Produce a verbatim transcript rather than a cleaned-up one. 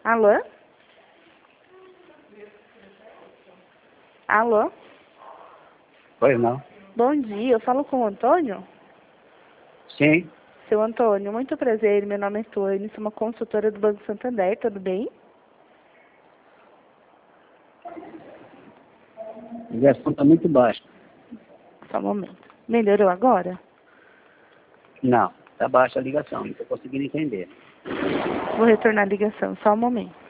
Alô? Alô? Pois não. Bom dia, eu falo com o Antônio? Sim. Seu Antônio, muito prazer, meu nome é Tônia, sou uma consultora do Banco Santander, tudo bem? A ligação está muito baixa. Só um momento. Melhorou agora? Não, está baixa a ligação, não estou conseguindo entender. Vou retornar a ligação, só um momento.